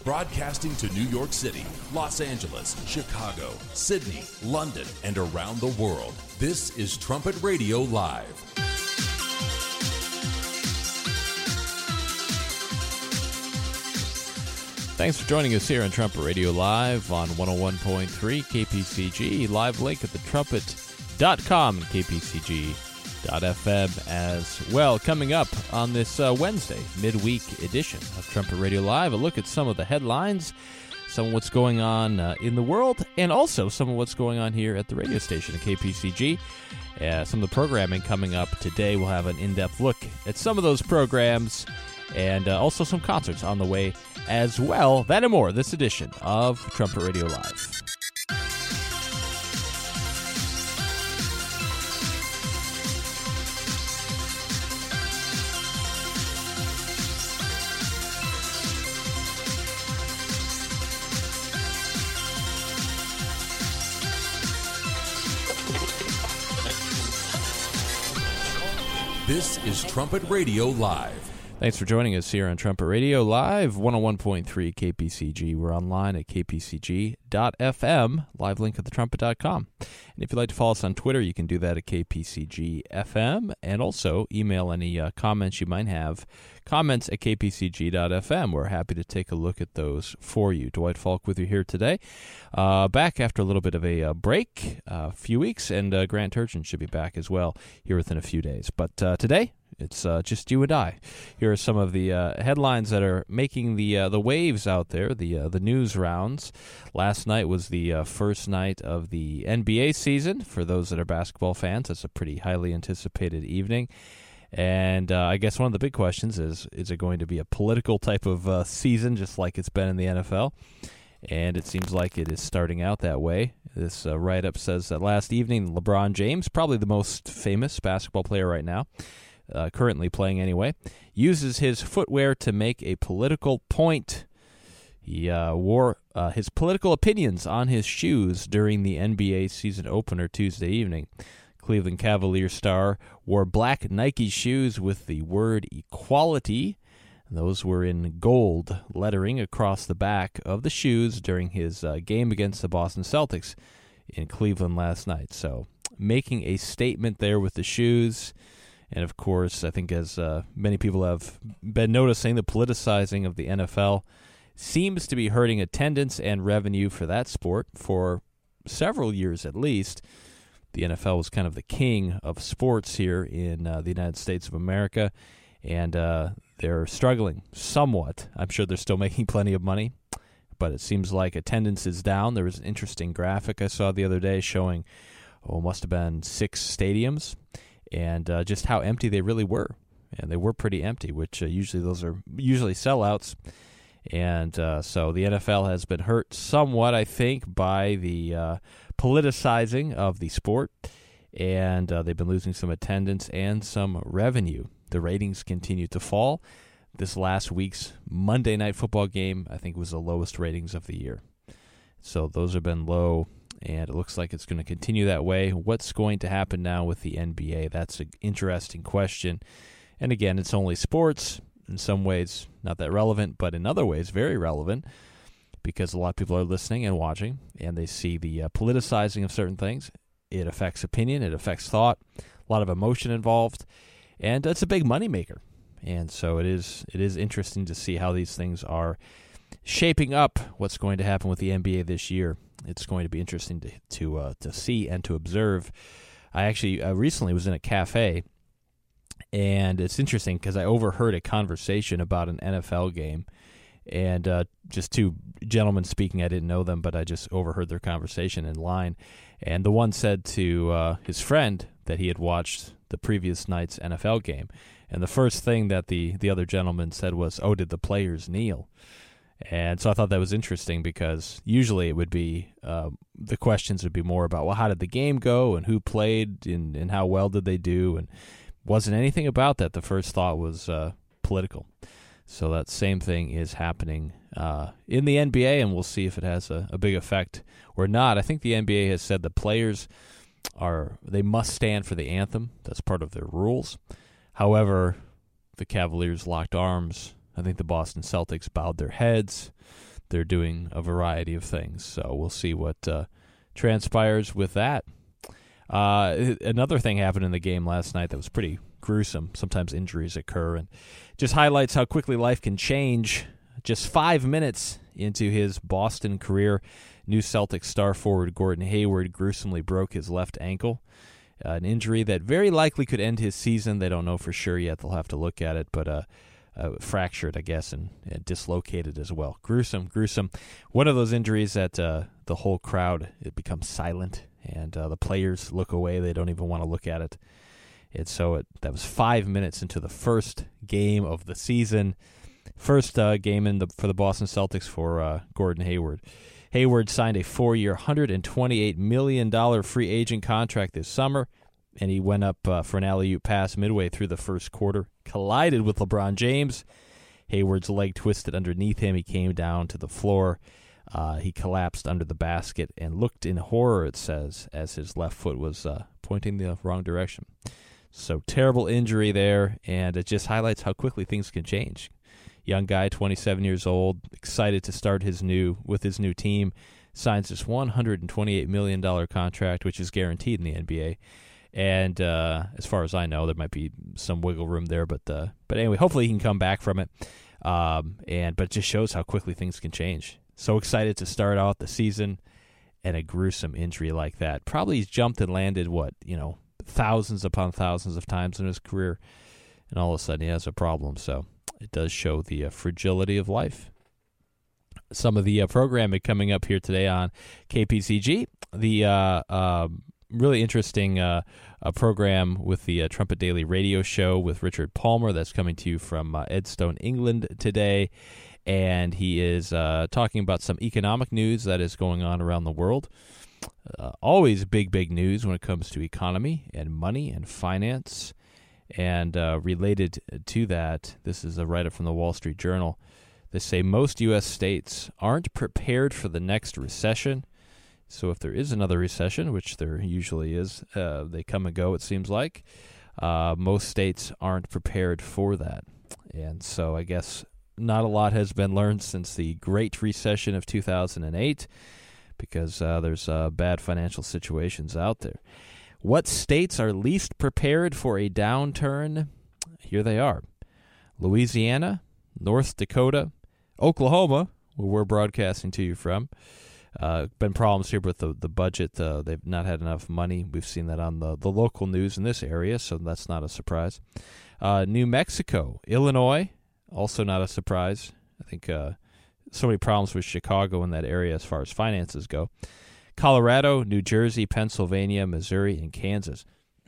Broadcasting to New York City, Los Angeles, Chicago, Sydney, London, and around the world. This is Trumpet Radio Live. Thanks for joining us here on Trumpet Radio Live on 101.3 KPCG. Live link at thetrumpet.com and kpcg.fm as well. Coming up on this Wednesday, midweek edition of Trumpet Radio Live, a look at some of the headlines, some of what's going on in the world, and also some of what's going on here at the radio station at KPCG. Some of the programming coming up today. We'll have an in-depth look at some of those programs and also some concerts on the way as well. That and more, this edition of Trumpet Radio Live. This is Trumpet Radio Live. Thanks for joining us here on Trumpet Radio Live, 101.3 KPCG. We're online at kpcg.fm, live link at thetrumpet.com. And if you'd like to follow us on Twitter, you can do that at kpcgfm, and also email any comments you might have, comments at kpcg.fm. We're happy to take a look at those for you. Dwight Falk with you here today. Back after a little bit of a break, a few weeks, and Grant Turgeon should be back as well here within a few days. But today, it's just you and I. Here are some of the headlines that are making the waves out there, the news rounds. Last night was the first night of the NBA season. For those that are basketball fans, it's a pretty highly anticipated evening. And I guess one of the big questions is it going to be a political type of season, just like it's been in the NFL? And it seems like it is starting out that way. This write-up says that last evening, LeBron James, probably the most famous basketball player right now, currently playing anyway, uses his footwear to make a political point. He wore his political opinions on his shoes during the NBA season opener Tuesday evening. Cleveland Cavaliers star wore black Nike shoes with the word equality. Those were in gold lettering across the back of the shoes during his game against the Boston Celtics in Cleveland last night. So making a statement there with the shoes. And, of course, I think as many people have been noticing, the politicizing of the NFL seems to be hurting attendance and revenue for that sport for several years at least. The NFL was kind of the king of sports here in the United States of America, and they're struggling somewhat. I'm sure they're still making plenty of money, but it seems like attendance is down. There was an interesting graphic I saw the other day showing, must have been 6 stadiums, and just how empty they really were. And they were pretty empty, which usually those are sellouts. And so the NFL has been hurt somewhat, I think, by the politicizing of the sport. And they've been losing some attendance and some revenue. The ratings continue to fall. This last week's Monday Night Football game, I think, was the lowest ratings of the year. So those have been low. And it looks like it's going to continue that way. What's going to happen now with the NBA? That's an interesting question. And again, it's only sports. In some ways, not that relevant, but in other ways, very relevant, because a lot of people are listening and watching, and they see the politicizing of certain things. It affects opinion. It affects thought. A lot of emotion involved. And it's a big moneymaker. And so it is interesting to see how these things are shaping up, what's going to happen with the NBA this year. It's going to be interesting to see and to observe. I actually recently was in a cafe, and it's interesting because I overheard a conversation about an NFL game, and just 2 gentlemen speaking. I didn't know them, but I just overheard their conversation in line. And the one said to his friend that he had watched the previous night's NFL game, and the first thing that the other gentleman said was, "Oh, did the players kneel?" And so I thought that was interesting because usually it would be the questions would be more about, well, how did the game go and who played and how well did they do, and wasn't anything about that. The first thought was political. So that same thing is happening in the NBA, and we'll see if it has a big effect or not. I think the NBA has said the players they must stand for the anthem. That's part of their rules. However, the Cavaliers locked arms. I think the Boston Celtics bowed their heads. they're doing a variety of things. So we'll see what transpires with that. Another thing happened in the game last night that was pretty gruesome. Sometimes injuries occur, and just highlights how quickly life can change. Just 5 minutes into his Boston career, new Celtics star forward Gordon Hayward gruesomely broke his left ankle, an injury that very likely could end his season. They don't know for sure yet. They'll have to look at it, but fractured, I guess, and dislocated as well. Gruesome. One of those injuries that the whole crowd, it becomes silent, and the players look away. They don't even want to look at it. And so that was 5 minutes into the first game of the season. First game for the Boston Celtics for Gordon Hayward. Hayward signed a 4-year, $128 million free agent contract this summer, and he went up for an alley-oop pass midway through the first quarter, collided with LeBron James. Hayward's leg twisted underneath him. He came down to the floor. He collapsed under the basket and looked in horror, it says, as his left foot was pointing the wrong direction. So terrible injury there, and it just highlights how quickly things can change. Young guy, 27 years old, excited to start with his new team, signs this $128 million contract, which is guaranteed in the NBA. And as far as I know, there might be some wiggle room there, but anyway, hopefully he can come back from it. But it just shows how quickly things can change. So excited to start out the season, and a gruesome injury like that. Probably he's jumped and landed thousands upon thousands of times in his career, and all of a sudden he has a problem. So it does show the fragility of life. Some of the programming coming up here today on KPCG. The really interesting program with the Trumpet Daily Radio Show with Richard Palmer that's coming to you from Edstone, England today. And he is talking about some economic news that is going on around the world. Always big news when it comes to economy and money and finance. And related to that, this is a write-up from the Wall Street Journal. They say most U.S. states aren't prepared for the next recession. So if there is another recession, which there usually is, they come and go, it seems like, most states aren't prepared for that. And so I guess not a lot has been learned since the Great Recession of 2008, because there's bad financial situations out there. What states are least prepared for a downturn? Here they are. Louisiana, North Dakota, Oklahoma, where we're broadcasting to you from. Been problems here with the budget. They've not had enough money. We've seen that on the local news in this area, so that's not a surprise. New Mexico, Illinois, also not a surprise. I think so many problems with Chicago in that area as far as finances go. Colorado, New Jersey, Pennsylvania, Missouri, and Kansas.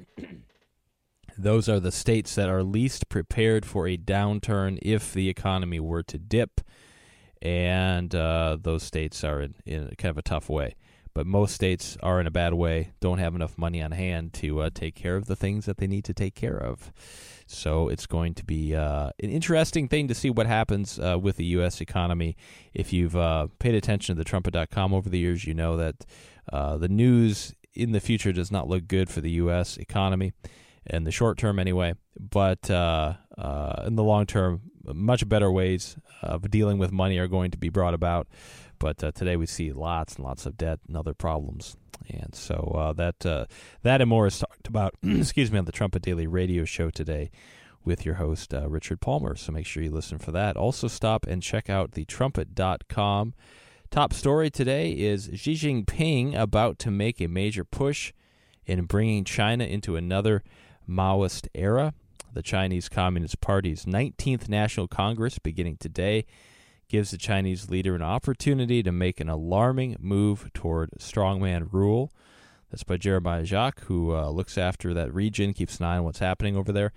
Those are the states that are least prepared for a downturn if the economy were to dip, and those states are in kind of a tough way. But most states are in a bad way, don't have enough money on hand to take care of the things that they need to take care of. So it's going to be an interesting thing to see what happens with the U.S. economy. If you've paid attention to thetrumpet.com over the years, you know that the news in the future does not look good for the U.S. economy, in the short term anyway. But in the long term, much better ways of dealing with money are going to be brought about. But today we see lots and lots of debt and other problems. And so that and more is talked about, on the Trumpet Daily Radio Show today with your host, Richard Palmer. So make sure you listen for that. Also stop and check out thetrumpet.com. Top story today is Xi Jinping about to make a major push in bringing China into another Maoist era. The Chinese Communist Party's 19th National Congress, beginning today, gives the Chinese leader an opportunity to make an alarming move toward strongman rule. That's by Jeremiah Jacques, who looks after that region, keeps an eye on what's happening over there.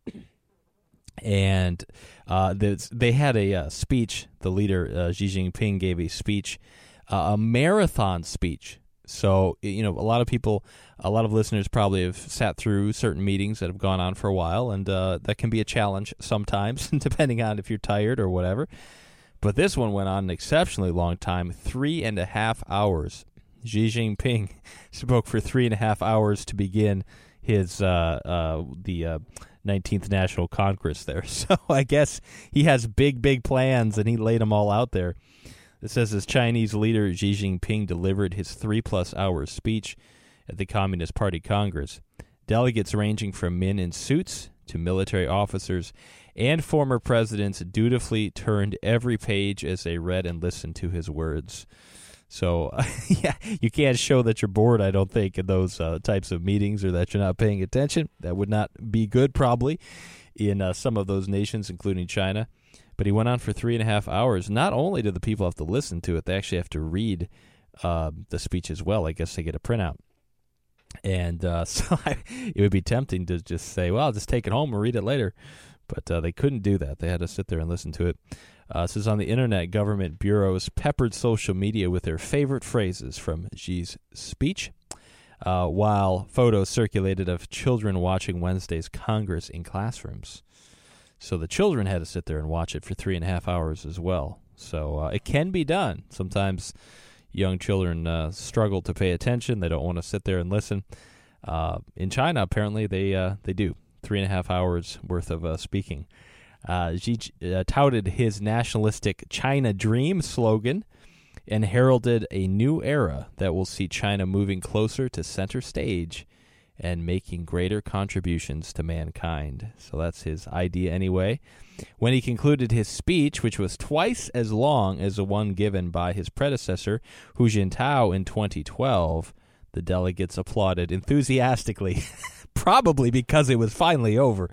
And they had a speech. The leader, Xi Jinping, gave a speech, a marathon speech. So, a lot of listeners probably have sat through certain meetings that have gone on for a while, and that can be a challenge sometimes, depending on if you're tired or whatever. But this one went on an exceptionally long time, 3.5 hours. Xi Jinping spoke for 3.5 hours to begin his the 19th National Congress there. So I guess he has big plans, and he laid them all out there. It says as Chinese leader Xi Jinping delivered his 3+ hour speech at the Communist Party Congress. Delegates ranging from men in suits to military officers and former presidents dutifully turned every page as they read and listened to his words. So, yeah, you can't show that you're bored, I don't think, in those types of meetings, or that you're not paying attention. That would not be good, probably, in some of those nations, including China. But he went on for 3.5 hours. Not only do the people have to listen to it, they actually have to read the speech as well. I guess they get a printout. And so it would be tempting to just say, well, I'll just take it home and read it later. But they couldn't do that. They had to sit there and listen to it. This is on the internet. Government bureaus peppered social media with their favorite phrases from Xi's speech, while photos circulated of children watching Wednesday's Congress in classrooms. So the children had to sit there and watch it for 3.5 hours as well. So it can be done. Sometimes young children struggle to pay attention. They don't want to sit there and listen. In China, apparently, they do. 3.5 hours worth of speaking. Xi touted his nationalistic China Dream slogan and heralded a new era that will see China moving closer to center stage and making greater contributions to mankind. So that's his idea anyway. When he concluded his speech, which was twice as long as the one given by his predecessor, Hu Jintao, in 2012, the delegates applauded enthusiastically, probably because it was finally over.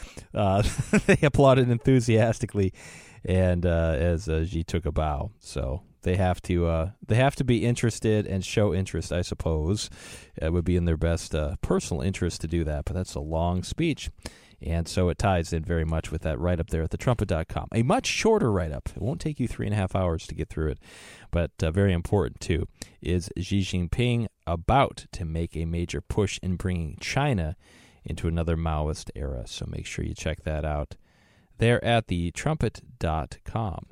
They applauded enthusiastically, and as Xi took a bow. So they have to be interested and show interest, I suppose. It would be in their best personal interest to do that, but that's a long speech. And so it ties in very much with that write-up there at thetrumpet.com. A much shorter write-up. It won't take you 3.5 hours to get through it. But very important, too, is Xi Jinping about to make a major push in bringing China into another Maoist era. So make sure you check that out there at thetrumpet.com.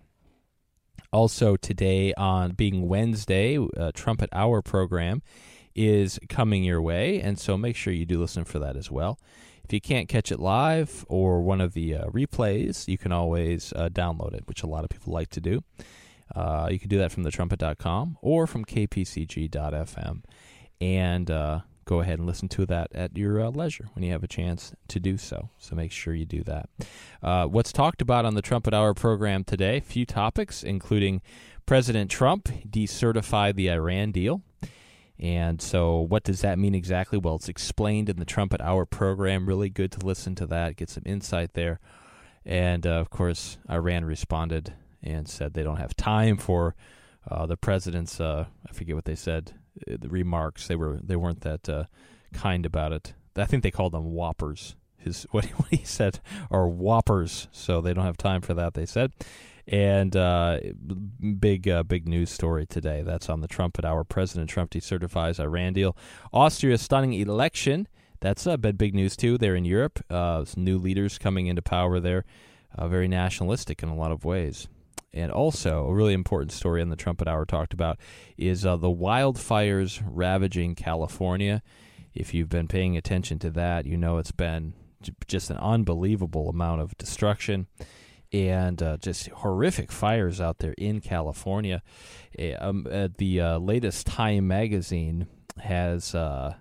Also today, on being Wednesday, Trumpet Hour program is coming your way, and so make sure you do listen for that as well. If you can't catch it live or one of the replays, you can always download it, which a lot of people like to do. You can do that from thetrumpet.com or from kpcg.fm, and go ahead and listen to that at your leisure when you have a chance to do so. So make sure you do that. What's talked about on the Trumpet Hour program today, a few topics, including President Trump decertified the Iran deal. And so what does that mean exactly? Well, it's explained in the Trumpet Hour program. Really good to listen to that, get some insight there. And, of course, Iran responded and said they don't have time for the president's, I forget what they said, the remarks. They weren't that kind about it. I think they called them whoppers. What he said are whoppers, so they don't have time for that, they said. And big news story today. That's on the Trumpet Hour. President Trump decertifies Iran deal. Austria's stunning election. That's big news, too. They're in Europe. Some new leaders coming into power there. Very nationalistic in a lot of ways. And also, a really important story on the Trumpet Hour talked about is the wildfires ravaging California. If you've been paying attention to that, you know it's been just an unbelievable amount of destruction and just horrific fires out there in California. The latest Time magazine has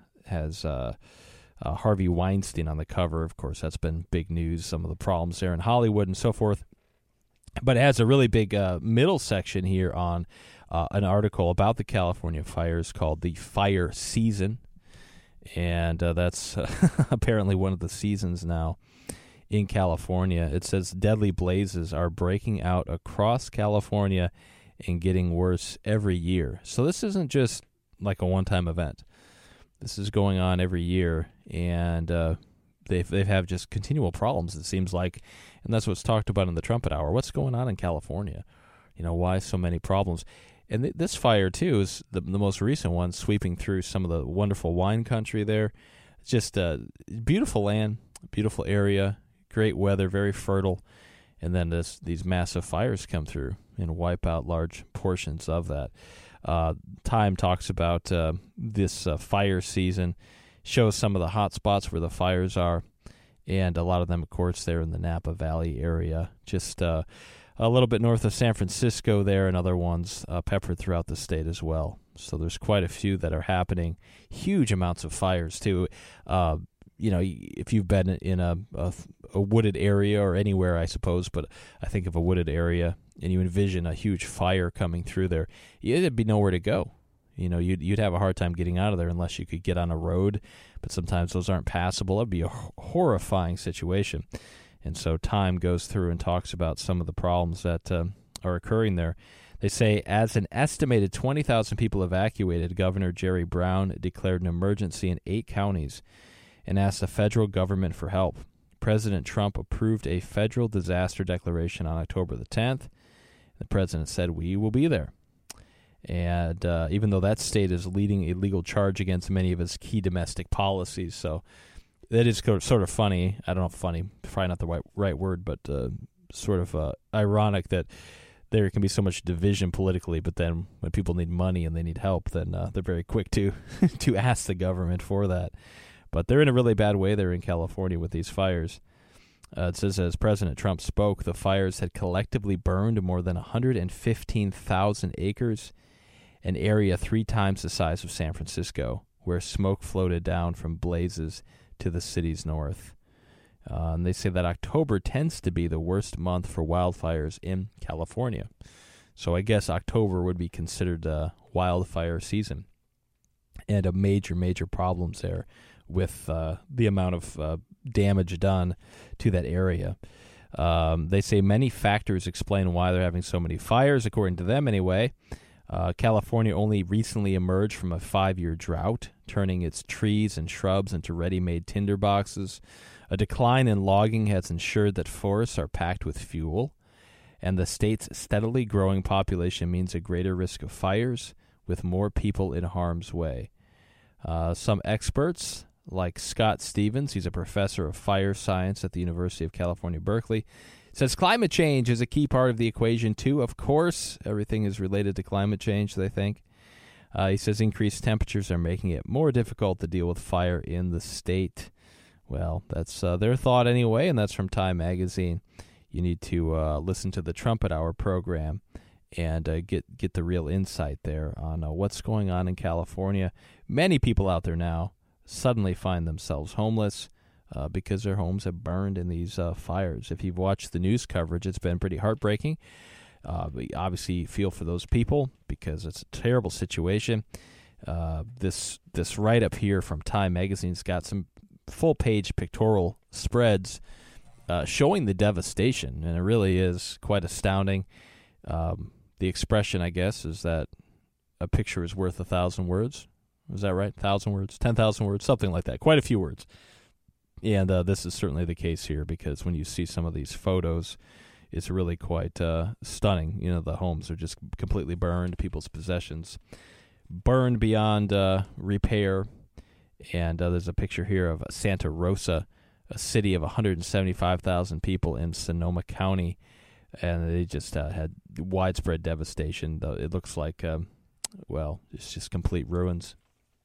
Harvey Weinstein on the cover. Of course, that's been big news, some of the problems there in Hollywood and so forth. But it has a really big middle section here on an article about the California fires called The Fire Season. And that's apparently one of the seasons now in California. It says deadly blazes are breaking out across California and getting worse every year. So this isn't just like a one-time event. This is going on every year, and they have just continual problems, it seems like. And that's what's talked about in the Trumpet Hour. What's going on in California? You know, why so many problems? And this fire, too, is the most recent one, sweeping through some of the wonderful wine country there. It's just beautiful land, beautiful area, great weather, very fertile. And then these massive fires come through and wipe out large portions of that. Time talks about this fire season, shows some of the hot spots where the fires are. And a lot of them, of course, there in the Napa Valley area. Just a little bit north of San Francisco there, and other ones peppered throughout the state as well. So there's quite a few that are happening. Huge amounts of fires, too. If you've been in a wooded area or anywhere, I suppose, but I think of a wooded area and you envision a huge fire coming through there, it'd be nowhere to go. You'd have a hard time getting out of there unless you could get on a road, but sometimes those aren't passable. It'd be a horrifying situation. And so Time goes through and talks about some of the problems that are occurring there. They say, as an estimated 20,000 people evacuated, Governor Jerry Brown declared an emergency in 8 counties and asked the federal government for help. President Trump approved a federal disaster declaration on October the 10th. The president said, we will be there. And even though that state is leading a legal charge against many of his key domestic policies, so that is sort of funny. I don't know if funny, probably not the right word, but sort of ironic that there can be so much division politically, but then when people need money and they need help, then they're very quick to to ask the government for that. But they're in a really bad way there in California with these fires. It says, as President Trump spoke, the fires had collectively burned more than 115,000 acres, an area 3 times the size of San Francisco, where smoke floated down from blazes to the city's north. And they say that October tends to be the worst month for wildfires in California. So I guess October would be considered a wildfire season. And a major problems there with the amount of damage done to that area. They say many factors explain why they're having so many fires, according to them anyway. California only recently emerged from a 5-year drought, turning its trees and shrubs into ready-made tinder boxes. A decline in logging has ensured that forests are packed with fuel, and the state's steadily growing population means a greater risk of fires, with more people in harm's way. Some experts, like Scott Stevens, he's a professor of fire science at the University of California, Berkeley, says climate change is a key part of the equation, too. Of course, everything is related to climate change, they think. He says increased temperatures are making it more difficult to deal with fire in the state. Well, that's their thought anyway, and that's from Time Magazine. You need to listen to the Trumpet Hour program and get the real insight there on what's going on in California. Many people out there now suddenly find themselves homeless because their homes have burned in these fires. If you've watched the news coverage, it's been pretty heartbreaking. We obviously feel for those people because it's a terrible situation. This write-up here from Time Magazine's got some full-page pictorial spreads showing the devastation, and it really is quite astounding. The expression, I guess, is that a picture is worth 1,000 words. Is that right? 1,000 words? 10,000 words? Something like that. Quite a few words. And this is certainly the case here, because when you see some of these photos, it's really quite stunning. The homes are just completely burned, people's possessions burned beyond repair. And there's a picture here of Santa Rosa, a city of 175,000 people in Sonoma County, and they just had widespread devastation. It looks like, it's just complete ruins.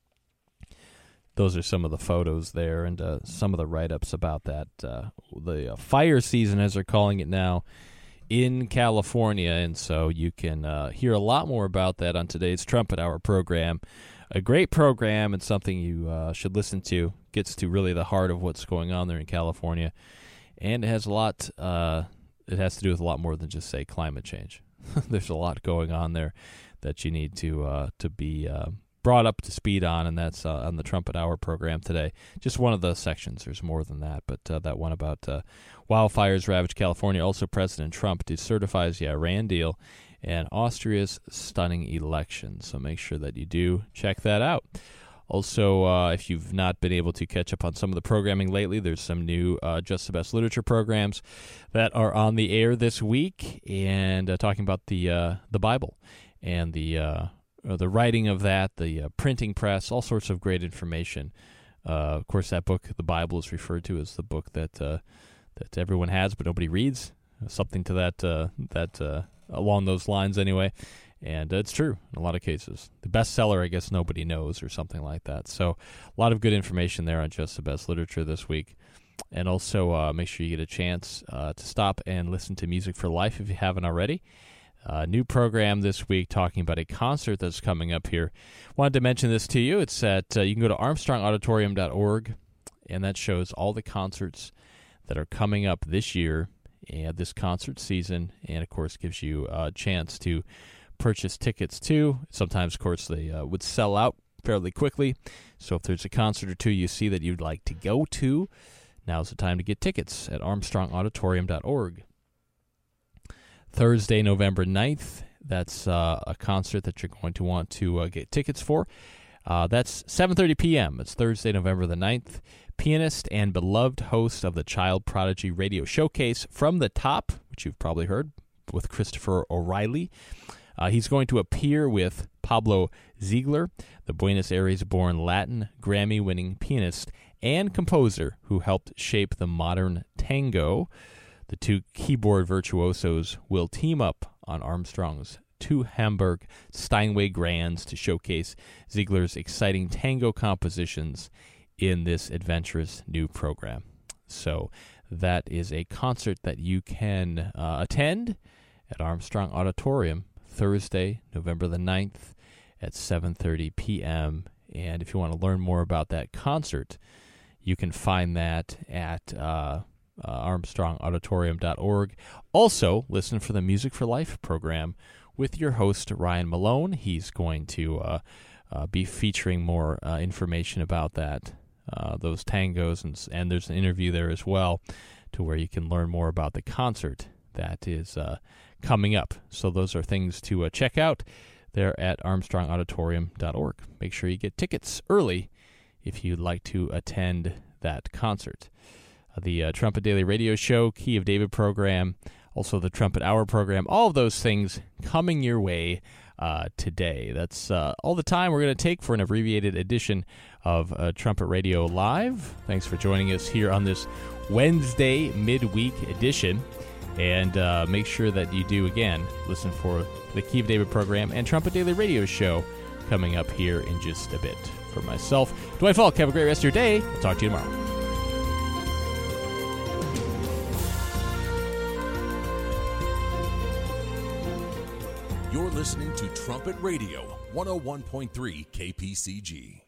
Those are some of the photos there, and some of the write-ups about that. The fire season, as they're calling it now, in California, and so you can hear a lot more about that on today's Trumpet Hour program. A great program and something you should listen to. Gets to really the heart of what's going on there in California, and it has a lot. It has to do with a lot more than just, say, climate change. There's a lot going on there that you need to be brought up to speed on, and that's on the Trumpet Hour program today. Just one of the sections. There's more than that, but that one about wildfires ravaged California. Also, President Trump decertifies the Iran deal and Austria's stunning election. So make sure that you do check that out. Also, if you've not been able to catch up on some of the programming lately, there's some new Just the Best Literature programs that are on the air this week, and talking about the Bible and the writing of that, the printing press, all sorts of great information. Of course, that book, the Bible, is referred to as the book that everyone has but nobody reads. Something to that along those lines, anyway. And it's true in a lot of cases. The bestseller, I guess, nobody knows, or something like that. So a lot of good information there on Just the Best Literature this week. And also make sure you get a chance to stop and listen to Music for Life if you haven't already. New program this week talking about a concert that's coming up here. Wanted to mention this to you. It's at you can go to armstrongauditorium.org, and that shows all the concerts that are coming up this year and this concert season, and of course gives you a chance to purchase tickets too. Sometimes, of course, they would sell out fairly quickly. So if there's a concert or two you see that you'd like to go to, now's the time to get tickets at armstrongauditorium.org. Thursday, November 9th, that's a concert that you're going to want to get tickets for. That's 7:30 p.m. It's Thursday, November the 9th. Pianist and beloved host of the Child Prodigy Radio Showcase, From the Top, which you've probably heard, with Christopher O'Reilly. He's going to appear with Pablo Ziegler, the Buenos Aires-born Latin Grammy-winning pianist and composer who helped shape the modern tango. The two keyboard virtuosos will team up on Armstrong's two Hamburg Steinway Grands to showcase Ziegler's exciting tango compositions in this adventurous new program. So that is a concert that you can attend at Armstrong Auditorium Thursday, November the 9th at 7:30 p.m. And if you want to learn more about that concert, you can find that at armstrongauditorium.org. Also, listen for the Music for Life program with your host, Ryan Malone. He's going to be featuring more information about that, those tangos, and there's an interview there as well to where you can learn more about the concert that is coming up. So those are things to check out there at armstrongauditorium.org. Make sure you get tickets early if you'd like to attend that concert. The Trumpet Daily Radio Show, Key of David program, also the Trumpet Hour program, all of those things coming your way today. That's all the time we're going to take for an abbreviated edition of Trumpet Radio Live. Thanks for joining us here on this Wednesday midweek edition. And make sure that you do, again, listen for the Key of David program and Trumpet Daily Radio Show coming up here in just a bit. For myself, Dwight Falk, have a great rest of your day. We'll talk to you tomorrow. You're listening to Trumpet Radio, 101.3 KPCG.